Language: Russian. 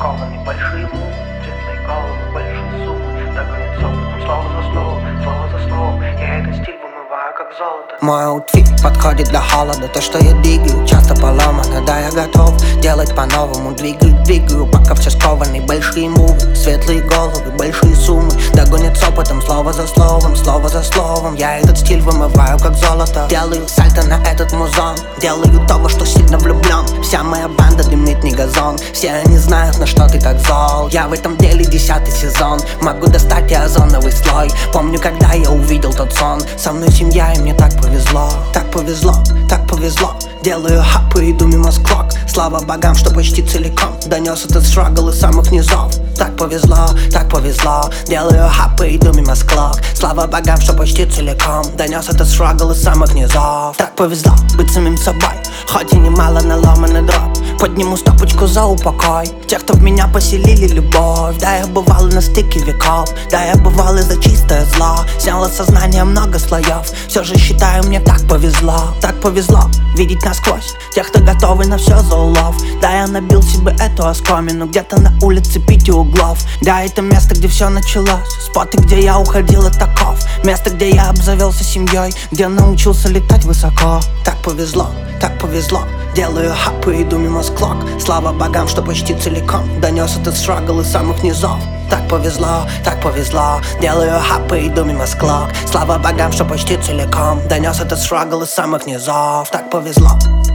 Кованы большие мумы, светлые головы, большие суммы. Догонят опытом слово за словом, слово за словом. Я этот стиль вымываю как золото. Мой аутфит подходит для холода. То, что я двигаю, часто поломано. Да, я готов делать по-новому. Двигаю, пока все скованы. Большие мувы, светлые головы, большие суммы. Догонят с опытом, слово за словом, слово за словом. Я этот стиль вымываю как золото. Делаю сальто на этот музон. Делаю того, что сильно влюблен. Вся моя банда дымит не газон. Все они знают, на что ты так зол. Я в этом деле 10-й сезон. Могу достать и озоновый слой. Помню, когда я увидел тот сон. Со мной семья, и мне так повезло. Так повезло, так повезло. Делаю хап и иду мимо склок. Слава богам, что почти целиком донес этот страгл из самых низов. Так повезло, так повезло. Делаю хап и иду мимо склок. Слава богам, что почти целиком донес этот страгл из самых низов. Так повезло быть самим собой, хоть и немало наломанный дробь. Подниму стопочку за упокой тех, кто в меня поселили любовь. Да, я бывал и на стыке веков. Да, я бывал и за чистое зло. Сняло сознание много слоев. Все же считаю, мне так повезло. Так повезло видеть насквозь тех, кто готовы на все за улов. Да, я набил себе эту оскомину где-то на улице 5 углов. Да, это место, где все началось. Споты, где я уходил от таков. Место, где я обзавелся семьей, где научился летать высоко. Так повезло, так повезло. Делаю хап и иду мимо склок. Слава богам, что почти целиком донес этот страгл из самых низов. Так повезло, так повезло. Делаю хап и иду мимо склок. Слава богам, что почти целиком донес этот страгл из самых низов. Так повезло.